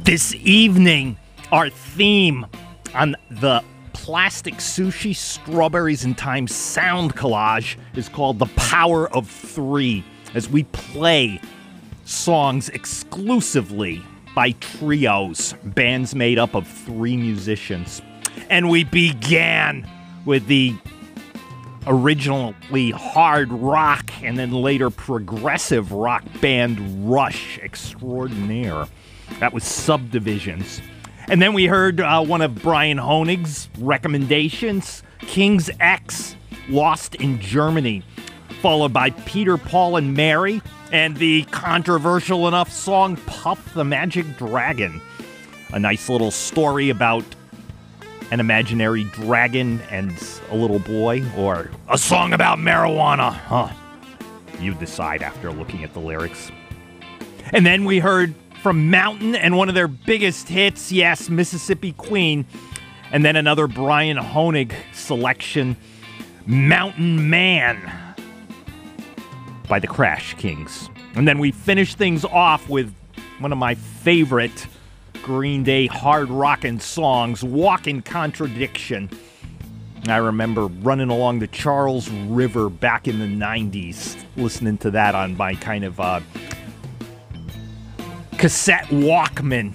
This evening, our theme on the Plastic Sushi Strawberries in Time sound collage is called The Power of Three, as we play songs exclusively by trios, bands made up of three musicians. And we began with the originally hard rock and then later progressive rock band Rush extraordinaire. That was Subdivisions. And then we heard one of Brian Honig's recommendations, King's X, Lost in Germany, followed by Peter, Paul, and Mary, and the controversial enough song Puff the Magic Dragon. A nice little story about an imaginary dragon and a little boy, or a song about marijuana. Huh. You decide after looking at the lyrics. And then we heard from Mountain and one of their biggest hits, yes, Mississippi Queen. And then another Brian Honig selection, Mountain Man by the Crash Kings. And then we finished things off with one of my favorite Green Day hard rockin' songs, Walking Contradiction. I remember running along the Charles River back in the 90s, listening to that on my kind of cassette Walkman.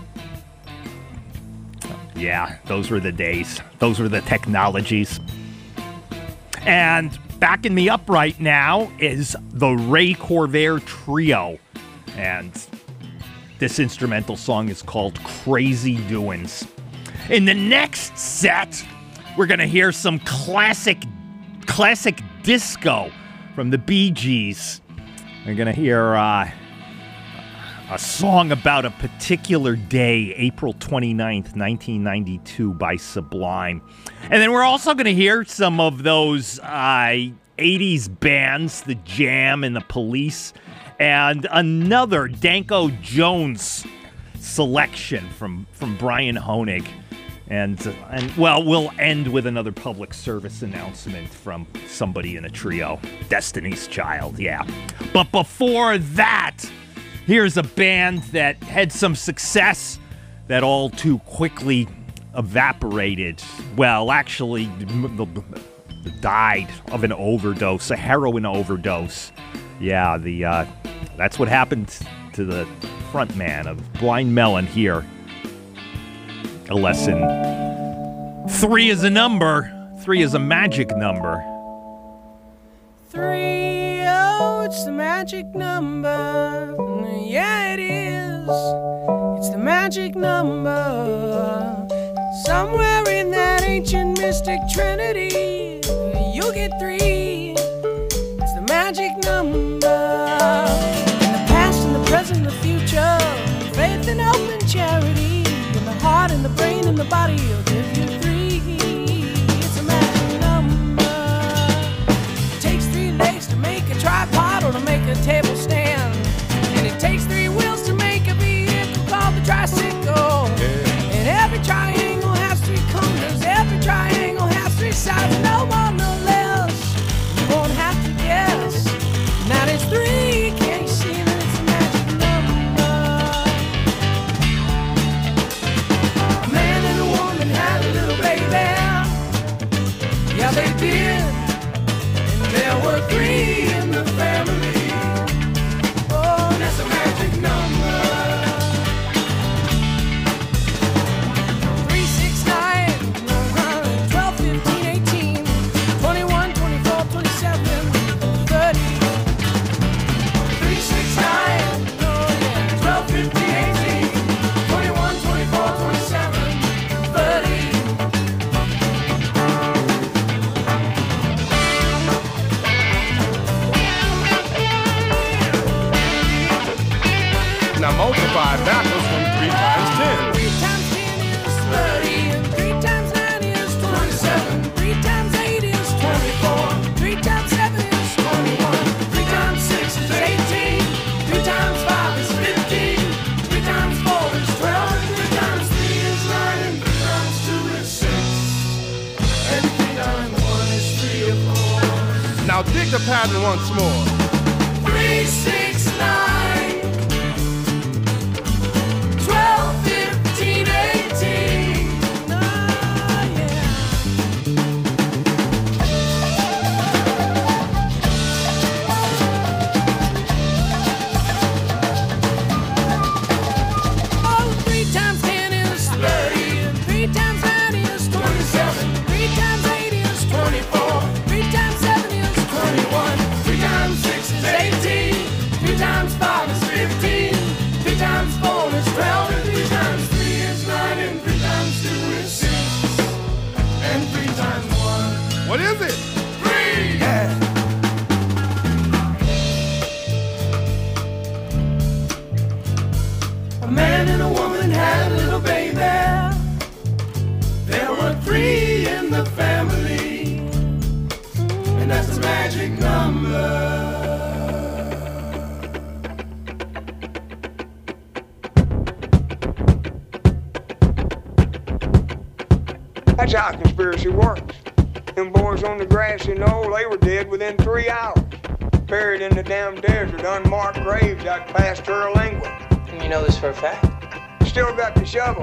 Yeah, those were the days. Those were the technologies. And backing me up right now is the Ray Corvair Trio. And this instrumental song is called Crazy Doin's. In the next set, we're going to hear some classic disco from the Bee Gees. We're going to hear a song about a particular day, April 29th, 1992, by Sublime. And then we're also going to hear some of those 80s bands, The Jam and The Police, and another Danko Jones selection from Brian Honig. And well, we'll end with another public service announcement from somebody in a trio, Destiny's Child, yeah. But before that, here's a band that had some success that all too quickly evaporated. Well, actually, died of an overdose, a heroin overdose. Yeah, that's what happened to the front man of Blind Melon here. A lesson. 3 is a number. 3 is a magic number. 3, oh, it's the magic number. Yeah, it is. It's the magic number. Somewhere in that ancient mystic trinity, you'll get 3. It's the magic number. In the past, in the present, the future, faith and hope and charity, in the heart and the brain and the body, you'll give you 3. It's a magic number. It takes 3 legs to make a tripod or to make a table stand. And it takes 3 wheels to make a vehicle called the tricycle. And every triangle has 3 corners. Every triangle has 3 sides. No more, no less. You won't have to guess. Now there's 3. Can't you see that it's a magic number? A man and a woman had a little baby. Yeah, they did. And there were 3 in the family. Oh, that's a magic number. 3, 6, 9, 12, 15, 18, 21, 24, 27, 30. 3, 6, 9, 12, 15, 18, 21, 24, 27, 30. Now multiply backwards from 3 times 10. 3 times 10 is 30, and 3 times 9 is 27. 3 times 8 is 24. 3 times 7 is 21. 3 times 6 is 18. 3 times 5 is 15. 3 times 4 is 12. 3 times 3 is 9. And 3 times 2 is 6. And 3 times 1 is 3 or 4. Now dig the pattern once more. 3, 6, 9, 12, A man and a woman had a little baby. There were 3 in the family, and that's the magic number. That's how conspiracy works. Them boys on the grassy knoll, they were dead within 3 hours. Buried in the damn desert, unmarked graves out past Terlingua. And you know this for a fact? Still got the shovel.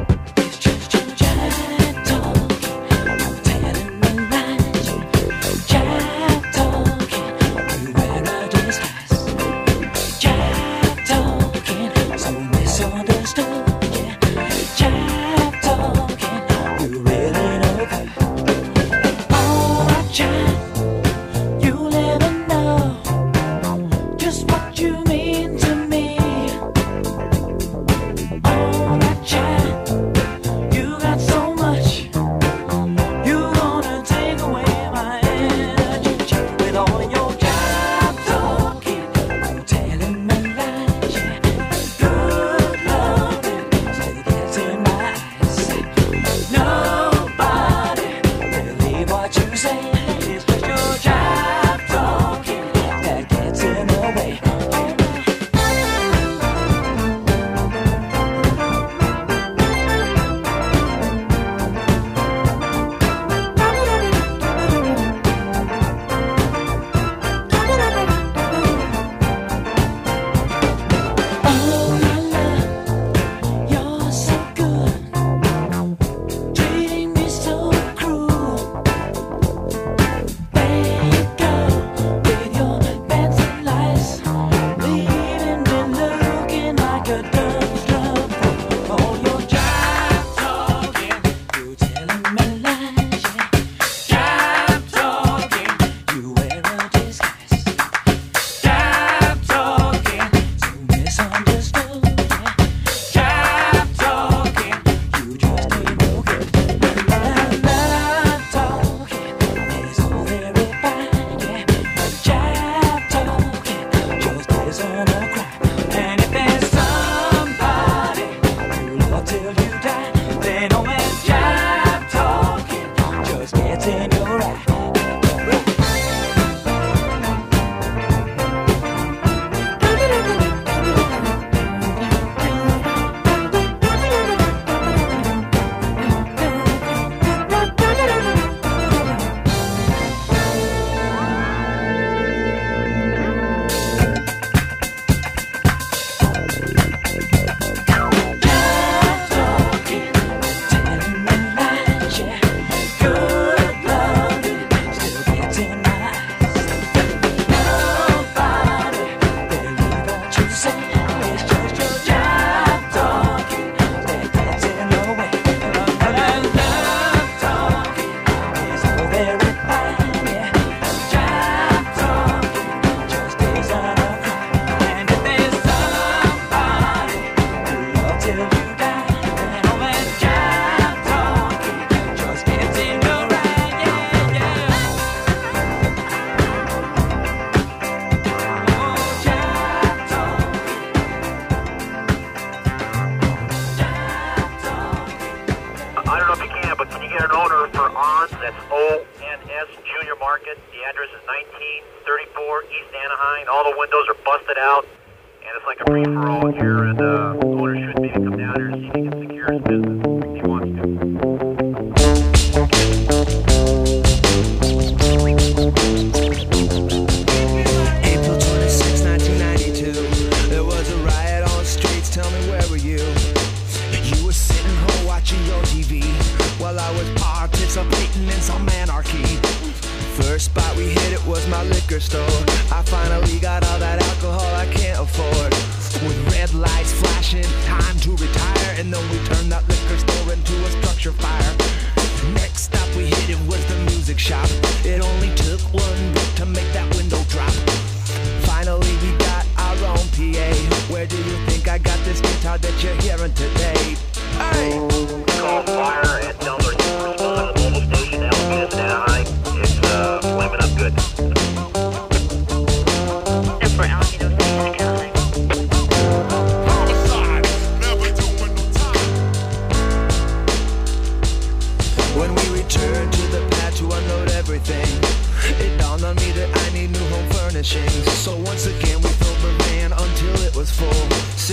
That's ONS Junior Market. The address is 1934 East Anaheim. All the windows are busted out, and it's like a free-for-all here, and the owner should maybe come down here and see if he can secure his business if he wants to. April 26, 1992. There was a riot on the streets. Tell me, where were you? You were sitting home watching your TV while I was participating in some anarchy. First spot we hit, it was my liquor store. I finally got all that alcohol I can't afford. With red lights flashing, time to retire, and then we turned that liquor store into a structure fire. Next stop we hit, it was the music shop. It only took one brick to make that window drop. Finally we got our own PA. Where do you think I got this guitar that you're hearing today? Hey! Call fire and tell them to respond to the mobile station, Alameda and Anaheim. It's flaming up good. For Alameda Station, Anaheim. Homicide, never do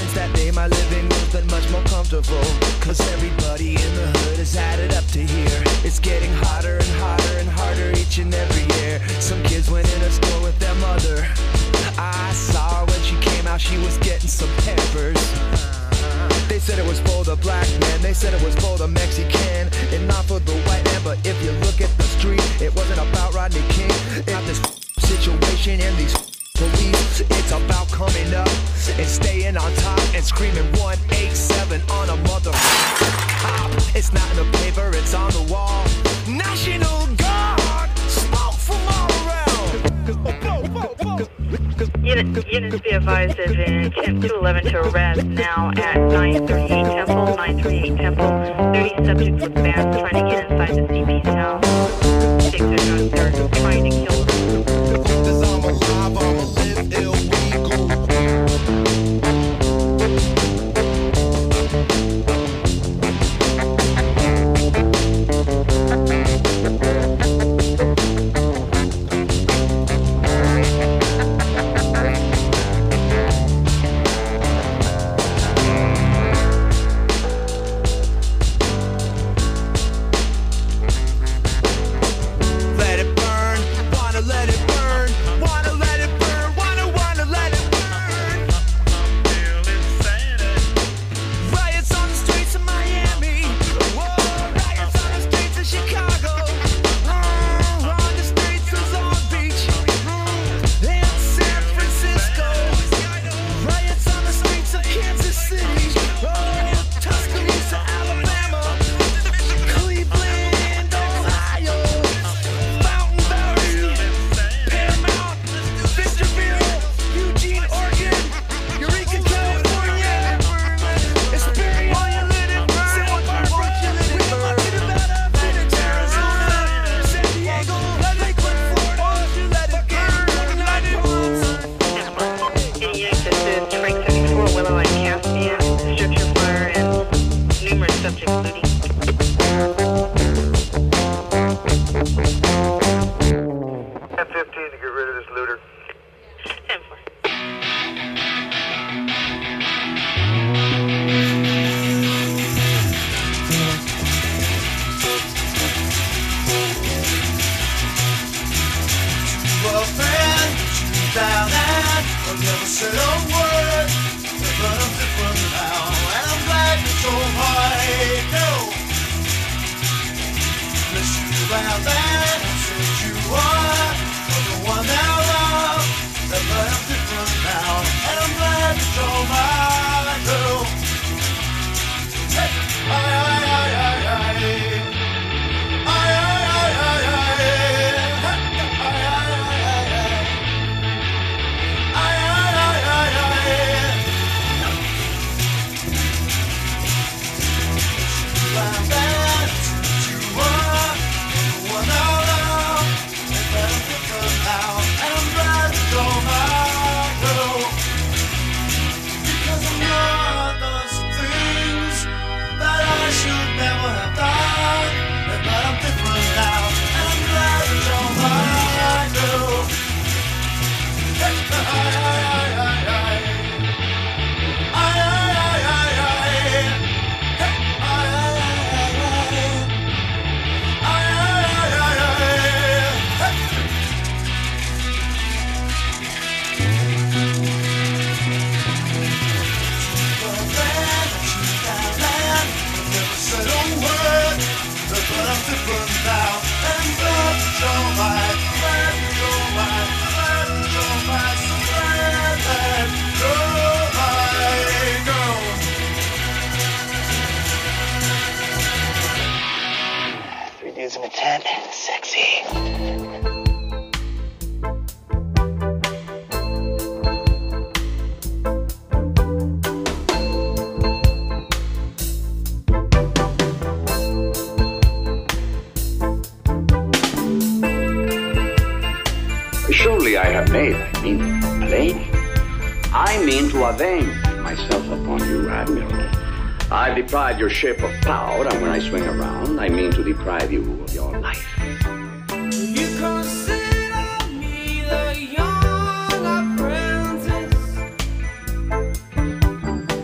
since that day my living has been much more comfortable. Cause everybody in the hood has added up to here. It's getting hotter and hotter and harder each and every year. Some kids went in a store with their mother. I saw her when she came out, she was getting some Pampers. They said it was for the black man, they said it was for the Mexican, and not for the white man. But if you look at the street, it wasn't about Rodney King. It's not this situation and these police. It's about coming up and staying on top and screaming 187 on a mother cop. It's not in the paper, it's on the wall. National Guard, smoke from all around. Units be advised there's an attempt to 11 to arrest now at 938 Temple, 938 Temple. 30 subjects with bands trying to get inside the CP's house. 6 are trying to kill them. Cause I'm alive, I'ma live illegal. Surely I have made, I mean, a lady. I mean to avenge myself upon you, Admiral. I've deprived your ship of power, and when I swing around, I mean to deprive you of your life. You consider me the young apprentice.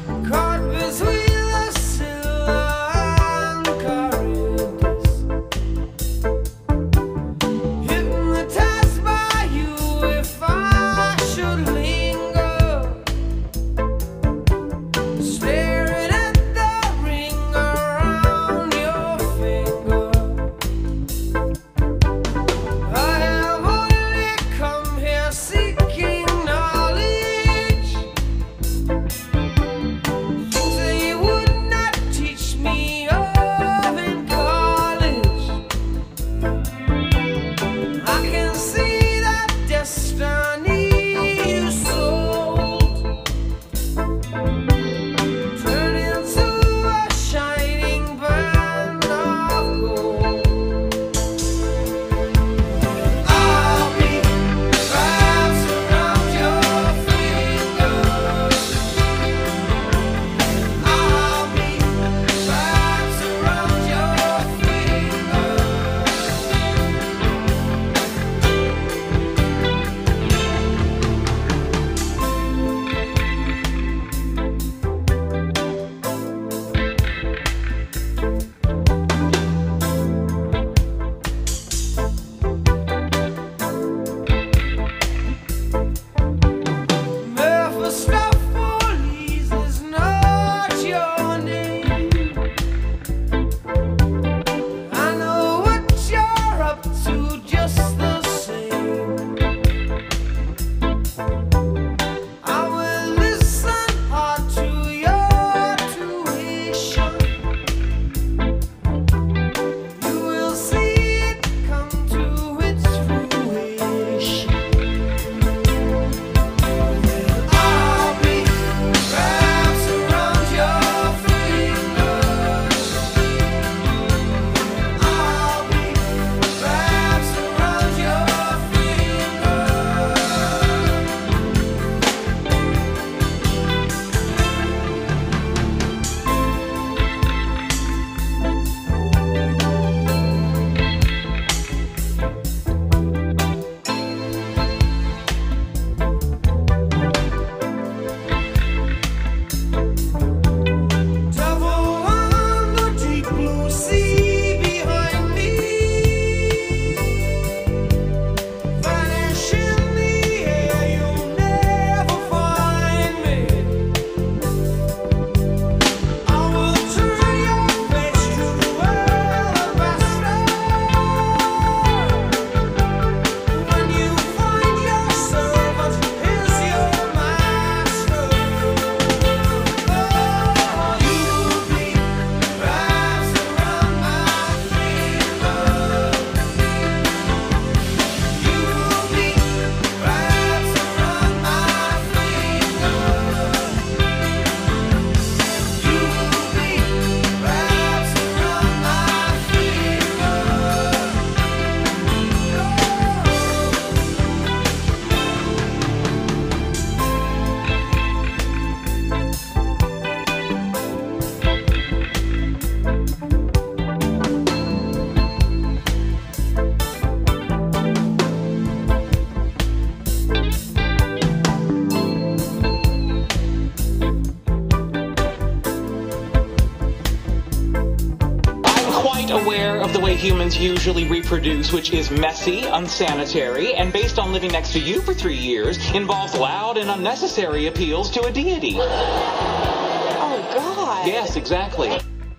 humans usually reproduce, which is messy, unsanitary, and based on living next to you for 3 years, involves loud and unnecessary appeals to a deity. Oh, God. Yes, exactly.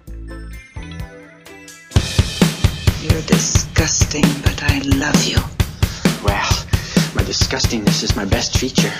You're disgusting, but I love you. Well, my disgustingness is my best feature.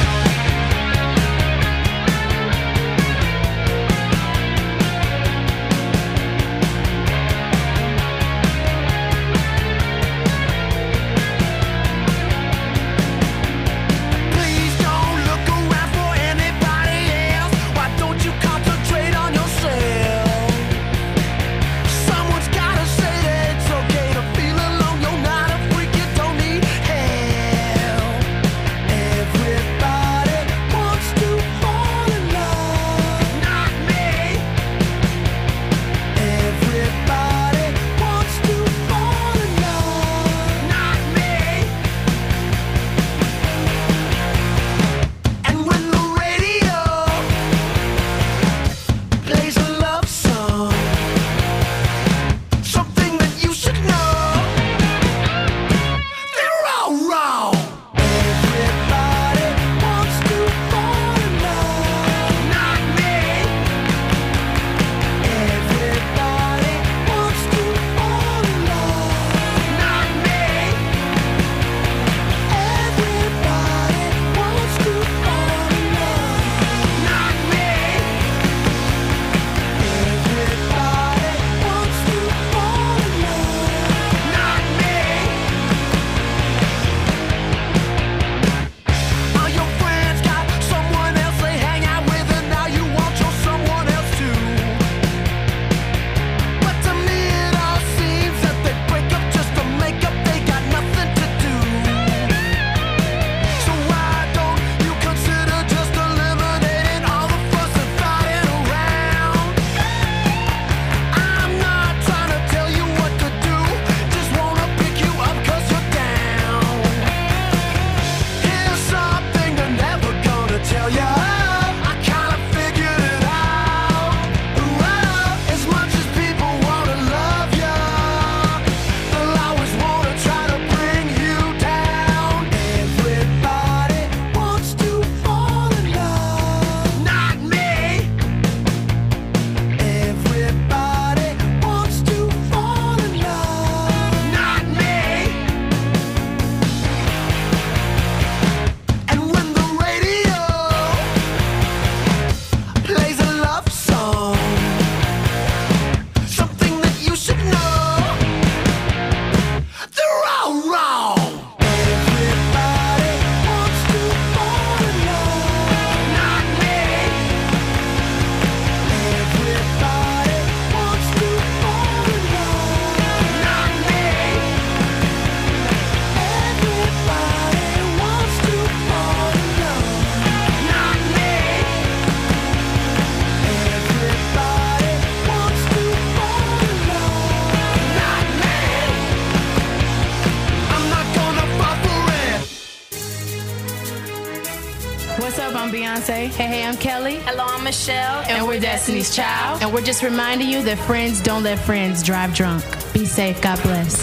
I'm Beyonce. Hey, I'm Kelly. Hello, I'm Michelle. And we're Destiny's Child. And we're just reminding you that friends don't let friends drive drunk. Be safe. God bless.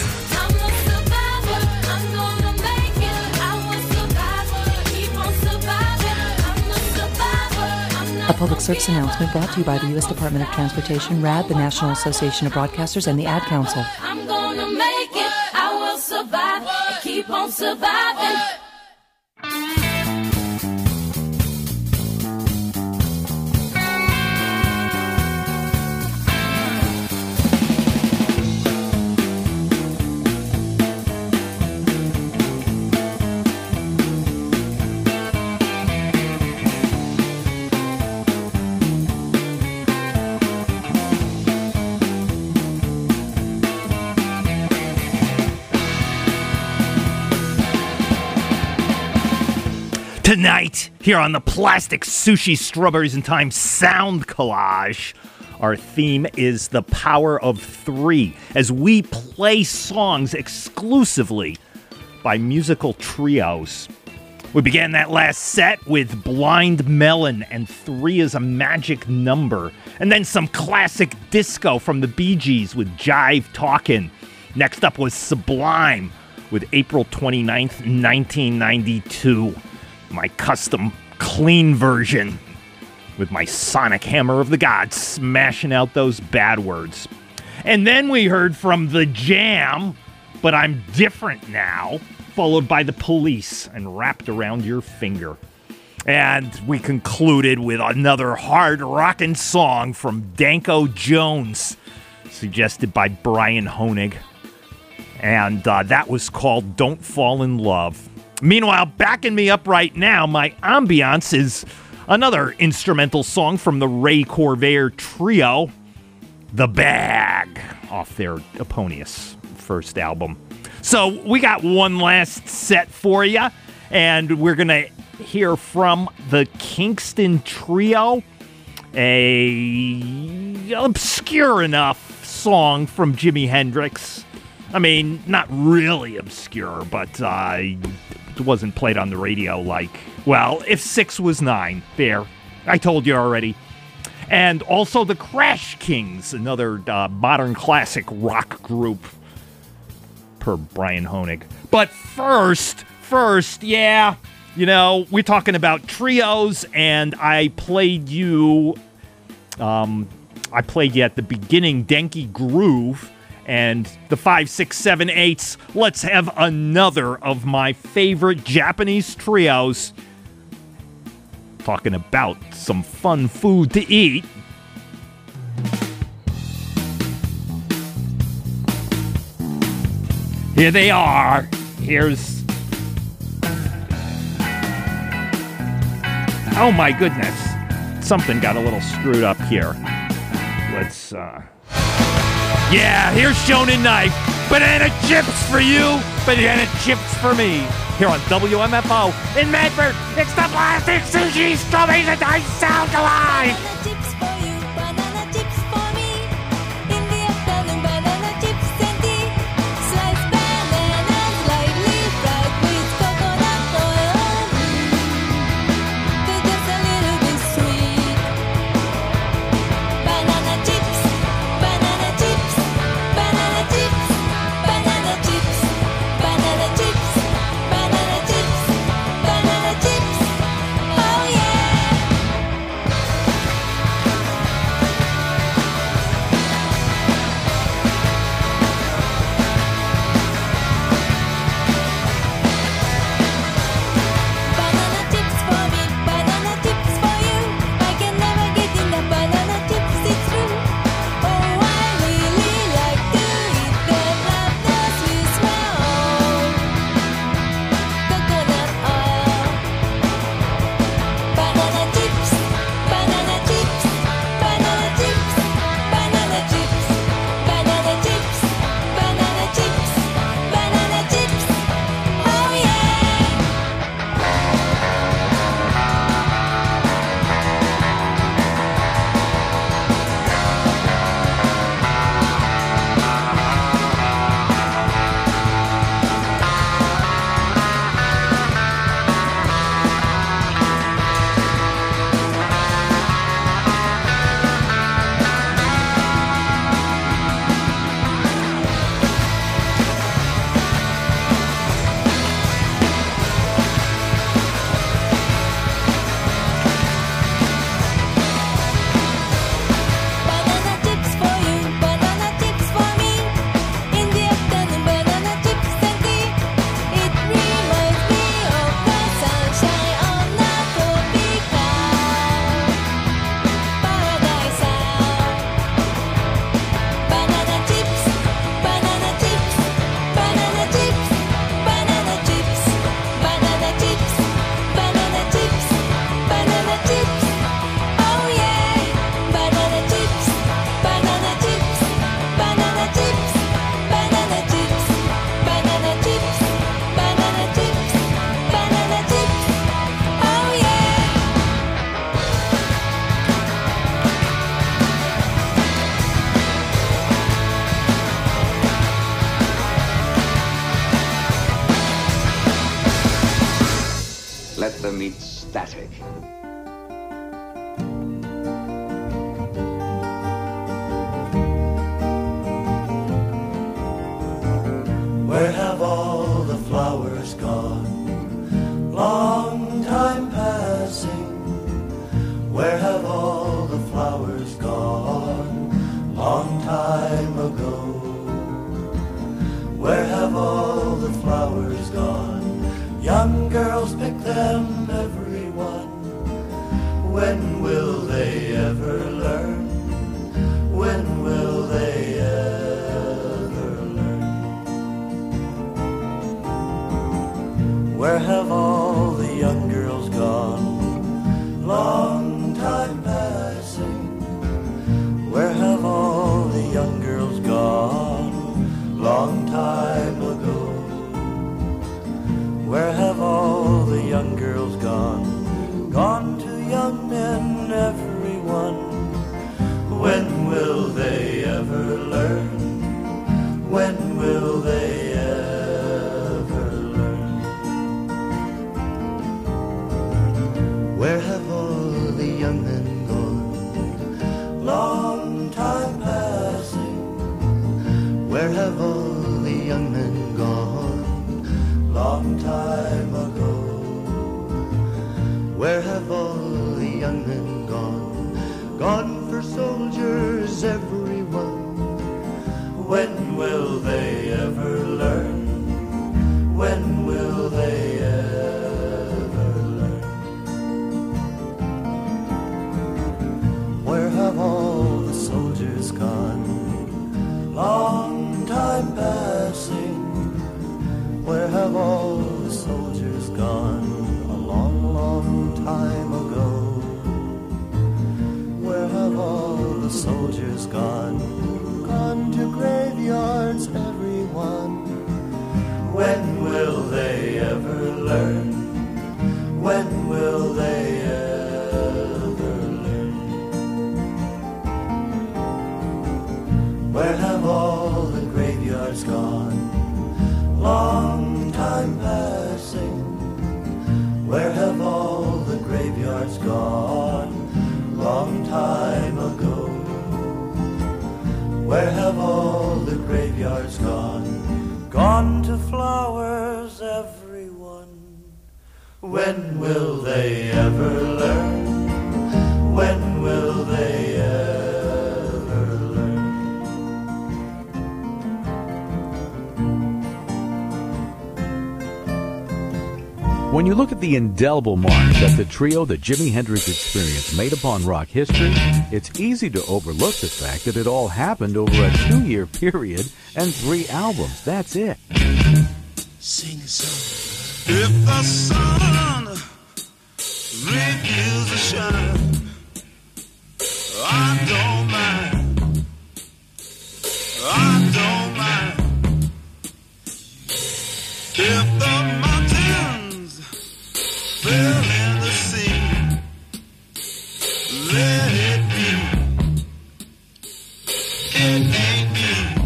A public service announcement brought to you by the U.S. Department of Transportation, RAD, the National Association of Broadcasters, and the Ad Council. I'm gonna make it. I will survive. I keep on surviving. Tonight, here on the Plastic Sushi Strawberries in Time Sound Collage, our theme is the power of three, as we play songs exclusively by musical trios. We began that last set with Blind Melon and Three is a Magic Number, and then some classic disco from the Bee Gees with Jive Talkin'. Next up was Sublime with April 29th, 1992. My custom clean version with my sonic hammer of the gods smashing out those bad words. And then we heard from The Jam, But I'm Different Now, followed by The Police and Wrapped Around Your Finger. And we concluded with another hard rockin' song from Danko Jones, suggested by Brian Honig. And that was called Don't Fall in Love. Meanwhile, backing me up right now, my ambiance is another instrumental song from the Ray Corvair Trio, The Bag, off their eponymous first album. So we got one last set for you, and we're going to hear from the Kingston Trio, a obscure enough song from Jimi Hendrix. I mean, not really obscure, but it wasn't played on the radio like, well, if 6 was 9. There, I told you already. And also the Crash Kings, another modern classic rock group, per Brian Honig. But first, yeah, you know, we're talking about trios, and I played you at the beginning Denki Groove and the 5, 6, 7, 8s. Let's have another of my favorite Japanese trios. Talking about some fun food to eat. Here they are. Here's... Oh my goodness. Something got a little screwed up here. Let's, Yeah, here's Shonen Knife. Banana chips for you, banana chips for me. Here on WMFO in Medford, it's the Plastic Sushi Strawberries and Ice Sound Alive. Let them eat static. Where have all the flowers gone? Long time ago. Where have all the flowers gone? Young girls pick them, every one. When will they ever learn? When will they ever learn? Where have all the young girls gone? Long time passing. Where have all the young girls gone? Long time ago. Where have all the young girls gone? Gone to young men, everyone. When will they ever learn? When will they ever learn? Where have all the young men gone? Long time passing. Where have all the young men gone? Long time ago. Where have all the young men gone? Gone for soldiers, everyone. When will they ever learn? When will they ever learn? Where have all the soldiers gone? Long time passing. Where have all the soldiers gone? A long, long time ago. Where have all the soldiers gone? Gone to graveyards, everyone. When will they ever learn? When will they ever learn? Where have all the graveyards gone? Long time passing. Where have all the graveyards gone? Long time ago. Where have all the graveyards gone? Gone to flowers, everyone. When will they ever learn? When will they ever learn? When you look at the indelible mark that the trio, the Jimi Hendrix Experience, made upon rock history, it's easy to overlook the fact that it all happened over a 2-year period and 3 albums. That's it. Sing a song. If the sun refuses to shine, I don't mind. I don't mind. If the mountains fell in the sea, let it be. It ain't me.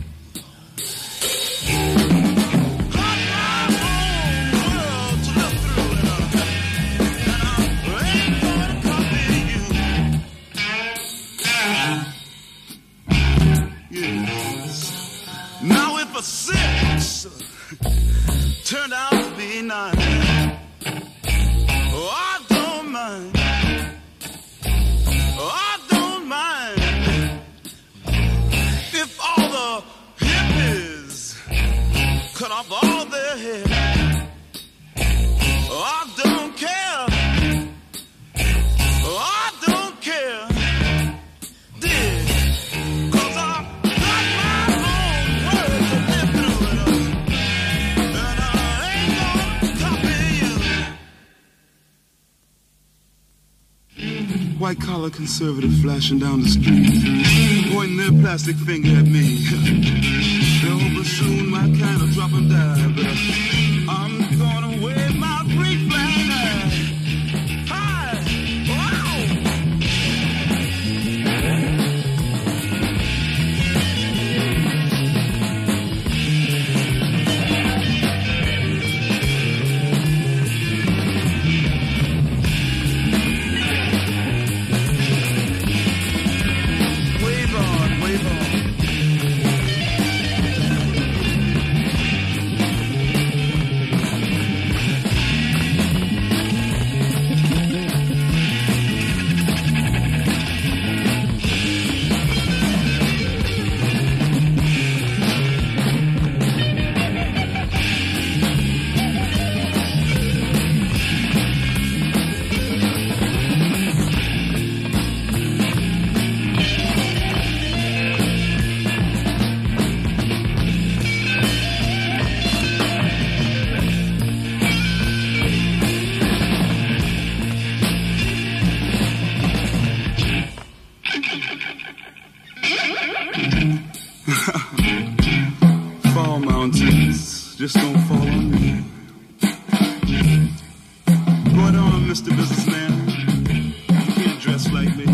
Now if a 6 turned out to be 9, oh, I don't mind. Oh, I don't mind if all the hippies cut off all their hair. Oh, I don't care. Oh, I don't care. White-collar conservative flashing down the street, pointing their plastic finger at me. They're hoping soon my kind will drop and die, but I'm gonna wave my free flag. Hi! just don't fall on me. Go on, Mr. Businessman. You can't dress like me.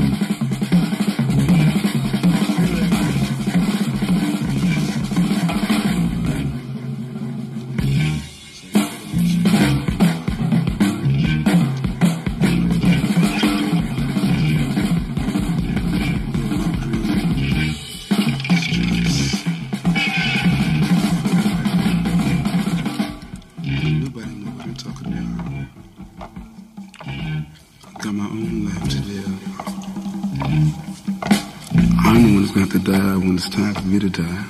Die when it's time for me to die.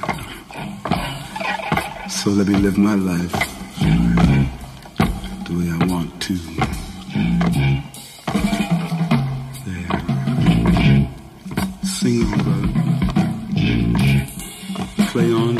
So let me live my life the way I want to. There. Sing on, brother. Play on,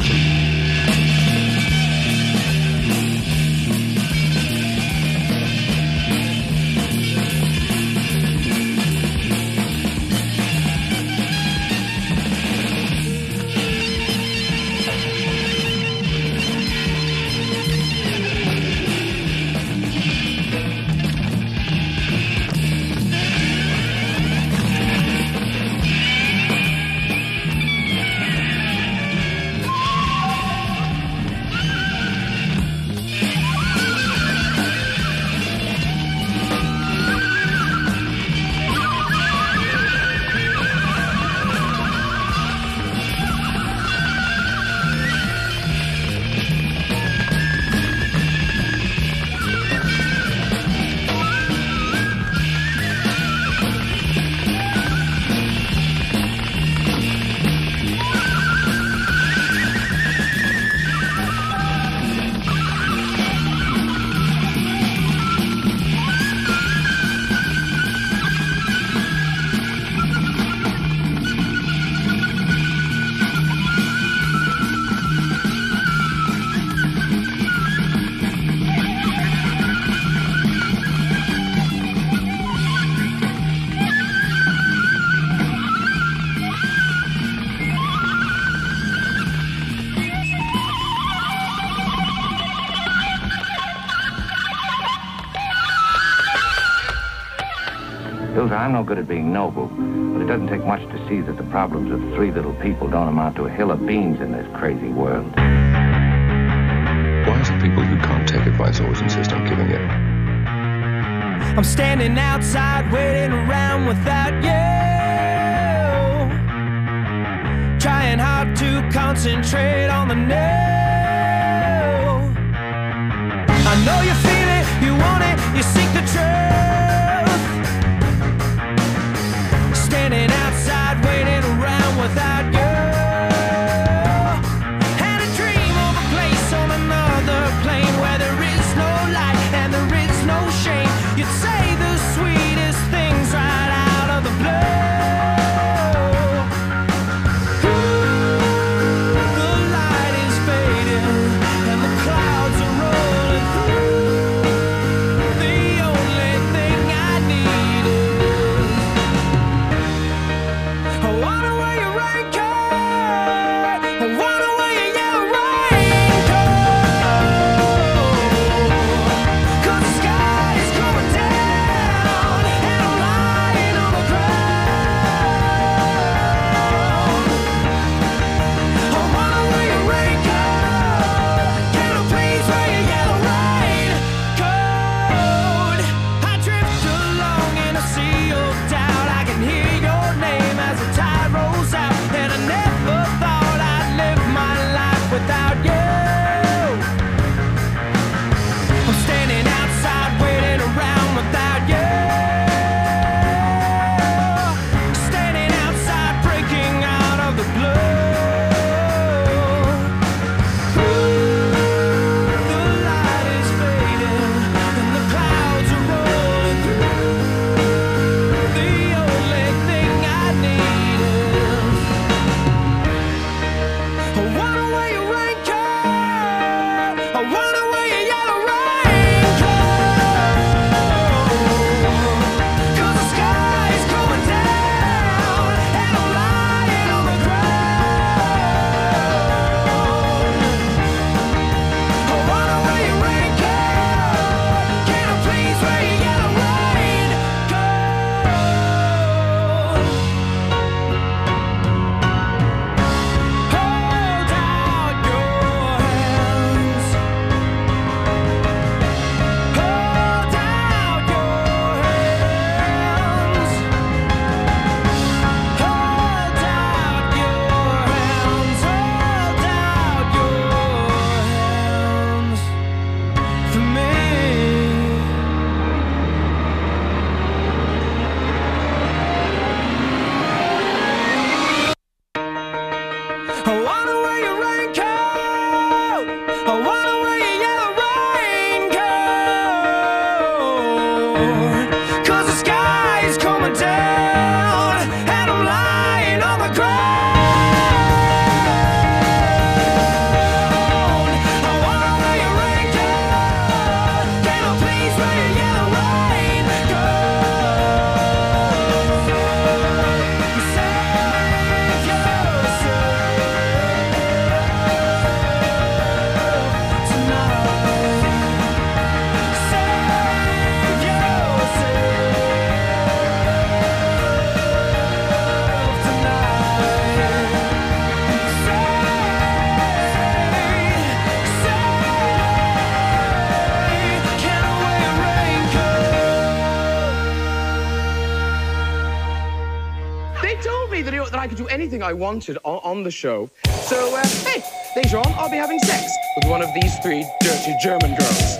I'm no good at being noble, but it doesn't take much to see that the problems of three little people don't amount to a hill of beans in this crazy world. Why is it people who can't take advice always insist on giving it? I'm standing outside waiting around without you, trying hard to concentrate on the new. I know you feel it, you want it, you seek the truth. Standing outside waiting around without you. Had a dream of a place on another plane where there is no light and there is no shame. You'd say the sweetest things right out of the blue. The light is fading and the clouds are rolling through. The only thing They told me that I could do anything I wanted on the show. So, hey, later on, I'll be having sex with one of these 3 dirty German girls.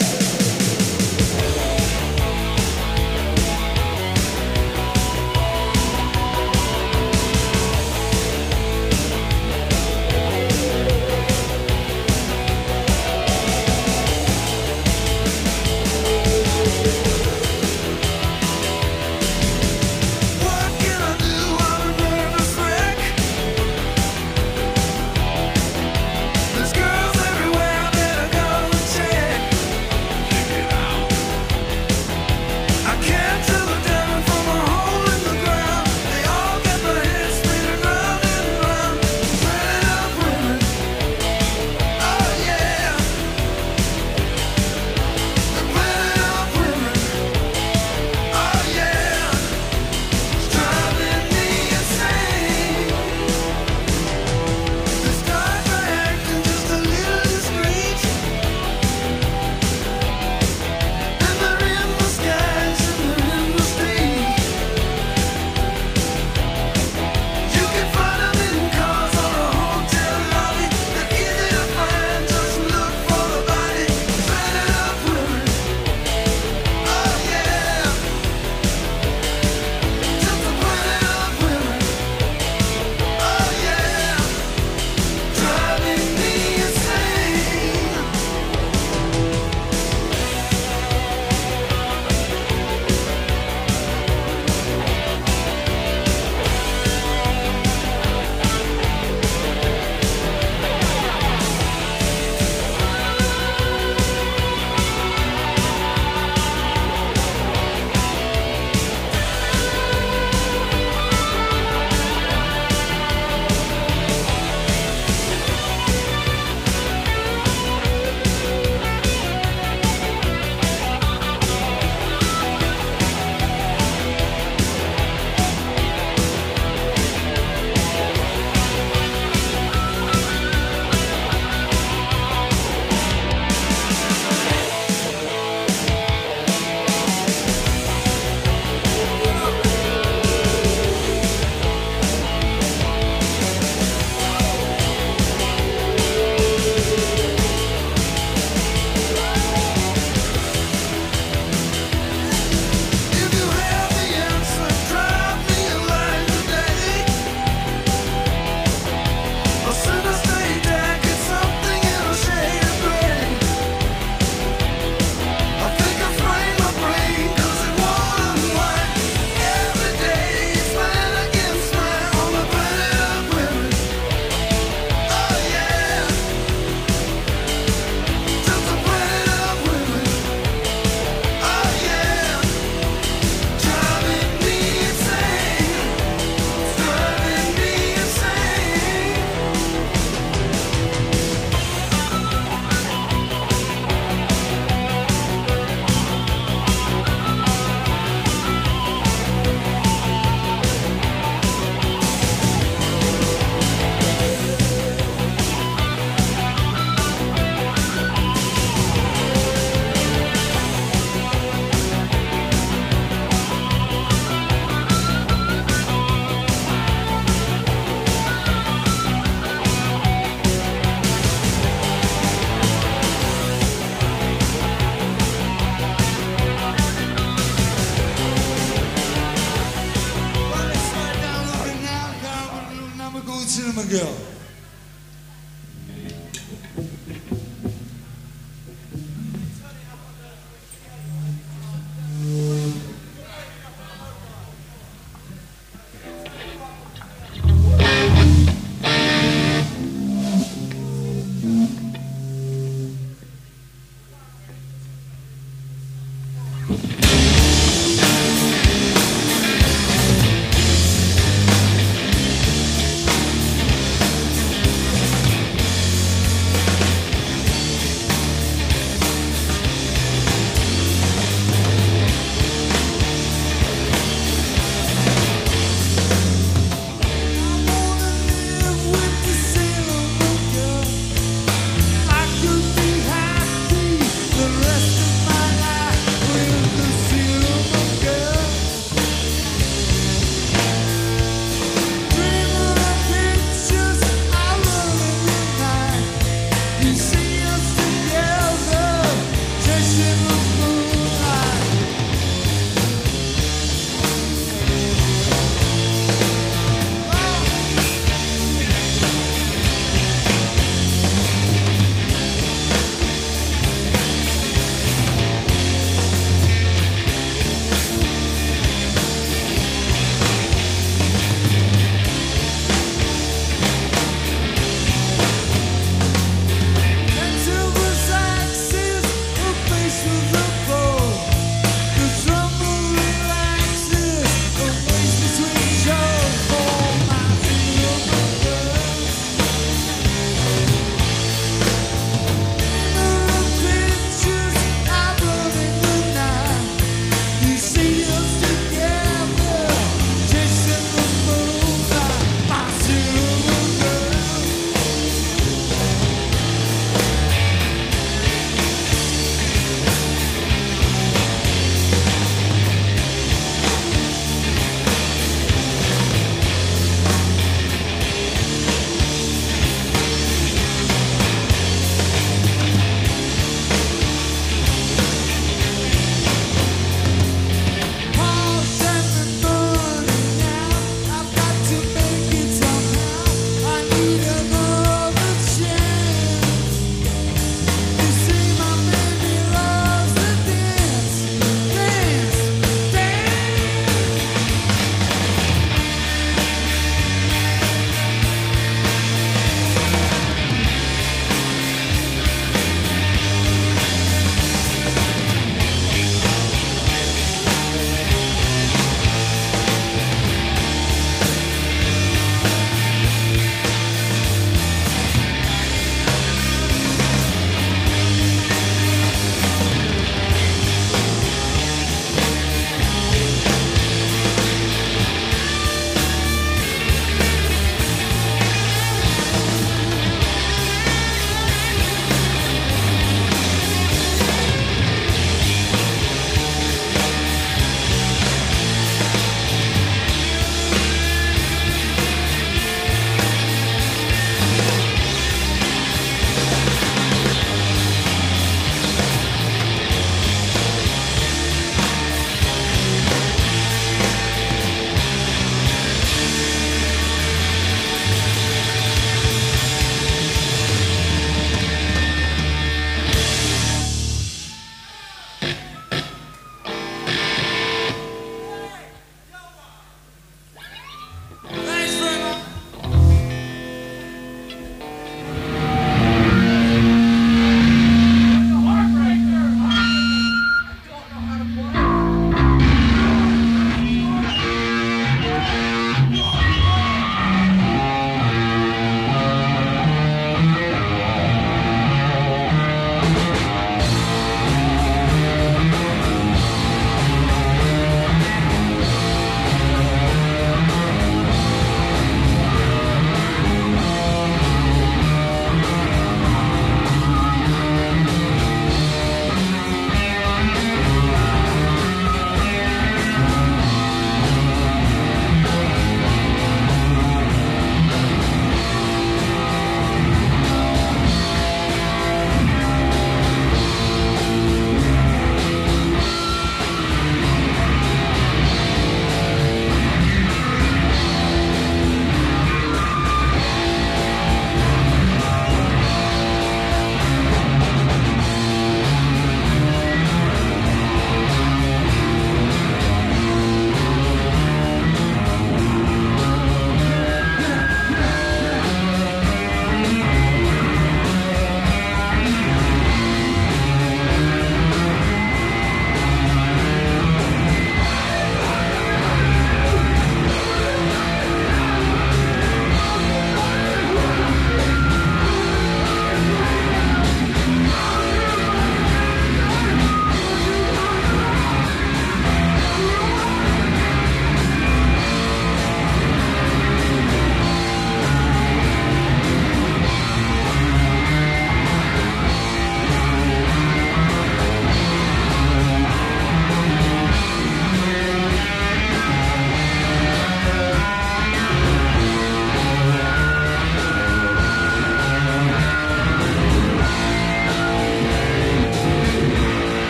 girl.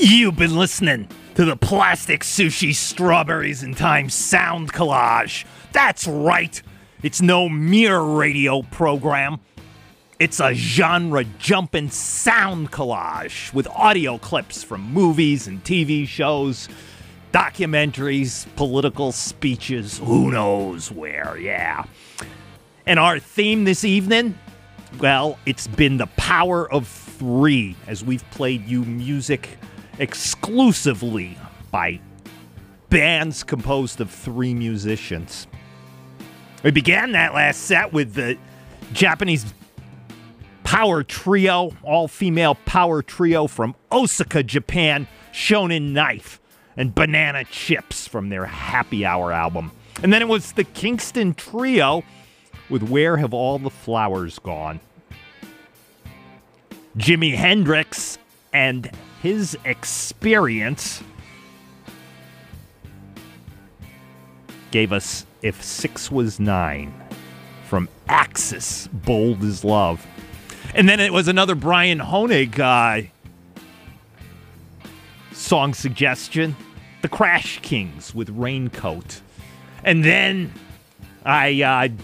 You've been listening to the Plastic Sushi Strawberries in Time sound collage. That's right. It's no mere radio program. It's a genre-jumping sound collage with audio clips from movies and TV shows, documentaries, political speeches, who knows where, yeah. And our theme this evening, well, it's been the power of three, as we've played you music exclusively by bands composed of three musicians. We began that last set with the Japanese power trio, all-female power trio from Osaka, Japan, Shonen Knife and Banana Chips from their Happy Hour album. And then it was the Kingston Trio with Where Have All the Flowers Gone? Jimi Hendrix and His Experience gave us If 6 Was 9 from Axis, Bold as Love. And then it was another Brian Honig song suggestion, The Crash Kings with Raincoat. And then I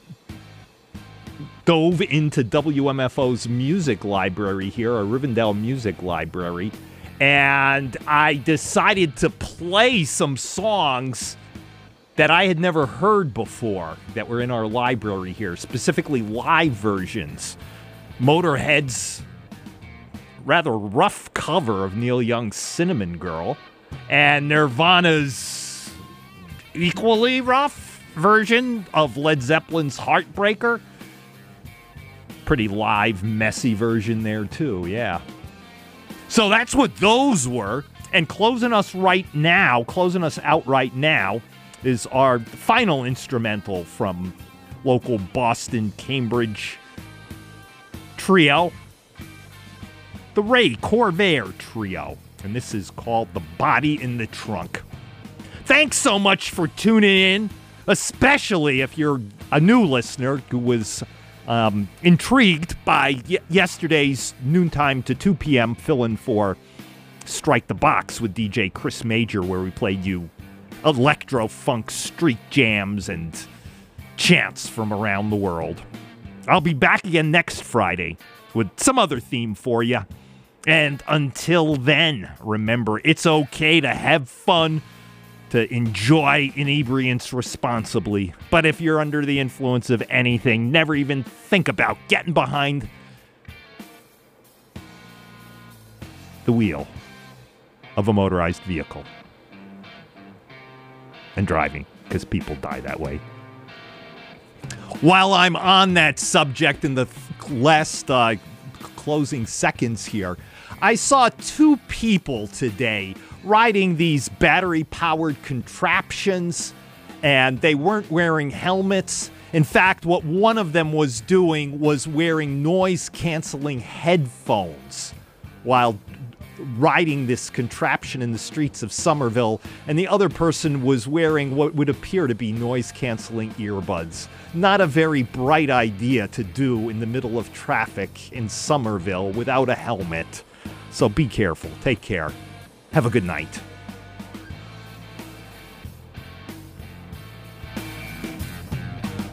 dove into WMFO's music library here, our Rivendell Music Library, and I decided to play some songs that I had never heard before that were in our library here, specifically live versions. Motorhead's rather rough cover of Neil Young's Cinnamon Girl, and Nirvana's equally rough version of Led Zeppelin's Heartbreaker. Pretty live, messy version there, too, yeah. So that's what those were. And closing us out right now, is our final instrumental from local Boston, Cambridge trio, the Ray Corvair Trio. And this is called The Body in the Trunk. Thanks so much for tuning in, especially if you're a new listener who was intrigued by yesterday's noontime to 2 p.m. fill-in for Strike the Box with DJ Chris Major, where we played you electro-funk street jams and chants from around the world. I'll be back again next Friday with some other theme for you. And until then, remember, it's okay to have fun, to enjoy inebriance responsibly. But if you're under the influence of anything, never even think about getting behind the wheel of a motorized vehicle and driving, because people die that way. While I'm on that subject in the last closing seconds here, I saw two people today riding these battery-powered contraptions, and they weren't wearing helmets. In fact, what one of them was doing was wearing noise-canceling headphones while riding this contraption in the streets of Somerville, and the other person was wearing what would appear to be noise-canceling earbuds. Not a very bright idea to do in the middle of traffic in Somerville without a helmet. So be careful. Take care. Have a good night.